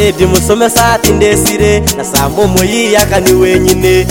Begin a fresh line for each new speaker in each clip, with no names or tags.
narebye musomesa ati ndesire na saa momo yiyaka ni wenyine.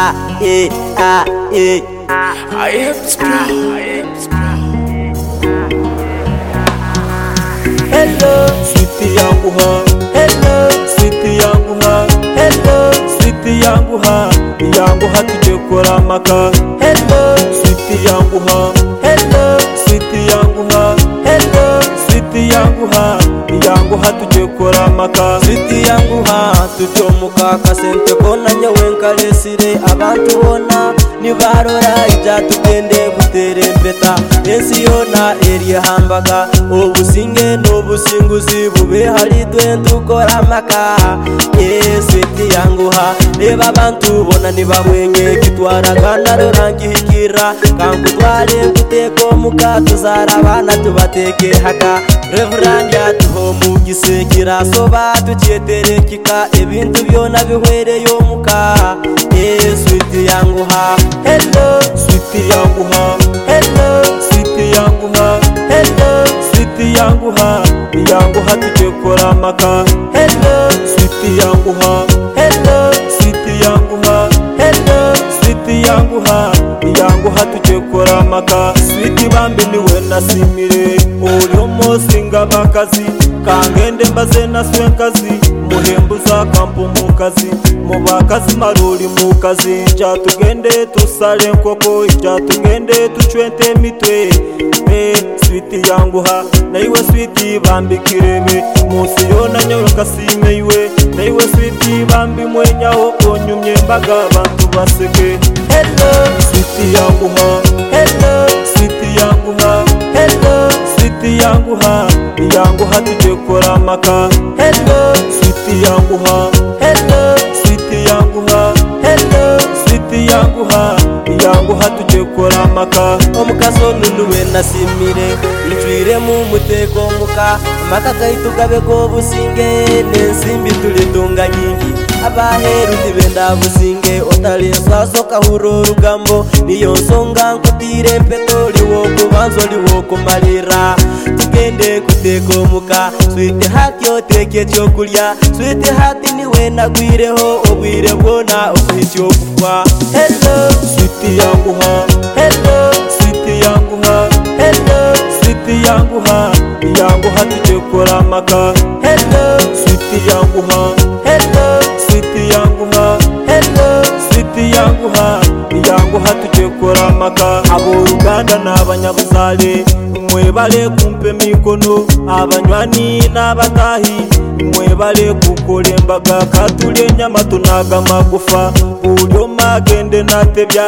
Hello
Sweetie yangu ha,
hello
sweetie yangu ha,
hello
sweetie yangu ha, yangu ha tuje kora maka.
hello
Sweetie yangu ha,
hello
sweetie yangu ha,
hello
sweetie yangu ha, yangu ha tuje kora maka.
Sweetie yangu ha tutyomuka kasente kona nyewe nkalesire abantu bona nibarora ija tugende gutere mpeta ensi yona eriye hambaga obusinge n'obusinguzi bube hari dukora maka. Sweetie yangu ha reba abantu bona nibahwenye kitwaraga narorangihikira kankutware nguteko muka tuzara abana tubateke haka Reverend yatuho mu gisekira soba tucyetere kika ebintu byona bihwereye omuka. Sweetie yangu ha hello
Sweetie yangu ha,
hello
sweetie yangu ha,
hello
sweetie yangu ha, yangu ha tuje kora maka.
hello
Sweetie yangu ha,
hello
sweetie yangu ha,
hello
sweetie yangu ha, yangu ha tuje kora maka. Sweetie bambi niwe nasimire olyo mosinga bakazi kangende mbaze naswe nkazi muhembuza kampu mukazi mubakazi maruri mukazi ija tugende tusale nkoko ija tugende tuchwente mitwe. Sweetie yangu ha naiwe sweetie bambi kirebe musi yona nyawe kasime iwe naiwe sweetie bambi mwenyaho onyumye mbaga abantu baseke.
hello
Sweetie yangu ha,
hello
sweetie yangu ha,
hello
sweetie yangu ha, yangu ha tuje kora maka.
hello
Sweetie yangu ha,
hello
sweetie yangu ha,
hello
sweetie yangu ha, yangu ha tuje kora maka.
omukaso nuluwe nasimire ijwire mu muteko muka amaka gaitu gabe go businge n'ensimbi tulitunga nyingi abaheru tibenda businge otali swaso kahuro rugambo niyo nsonga nkutire mpeto liwo kubanzo liwo kumalira tugende kuteko muka. Sweetie heart yo teke cyo kulya Sweetie heart niwe nagwireho obwire bwona okuhityo kufwa. Hello
Sweetie yangu ha,
hello
sweetie yangu ha,
hello
sweetie yangu ha, yangu ha tuje kora maka.
hello
Sweetie yangu ha,
hello
sweetie yangu ha,
hello
sweetie yangu ha, yangu ha tuje kora maka. Abooluganda n'abanyabuzale mwebale kumpe mikono abanywani n'abatahi mwebale kukola embaga katulye enyama tunaga magufa buli omu agende natebya.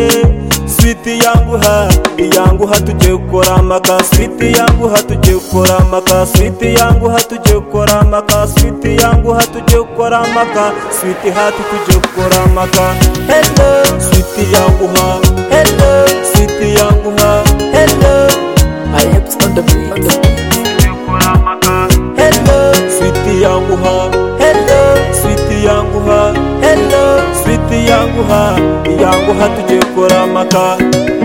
Sweetie yangu ha, yangu ha tuje kora maka. Sweetie yangu ha tuje kora maka. Sweetie yangu ha tuje kora maka. Sweetie yangu ha tuje kora maka. Sweetie ha tuje kora maka.
hello
Sweetie yangu ha,
hello
sweetie yangu ha,
hello hello
sweetie yangu ha,
hello
sweetie yangu ha,
hello
sweetie yangu ha, yangu ha tuje kora maka.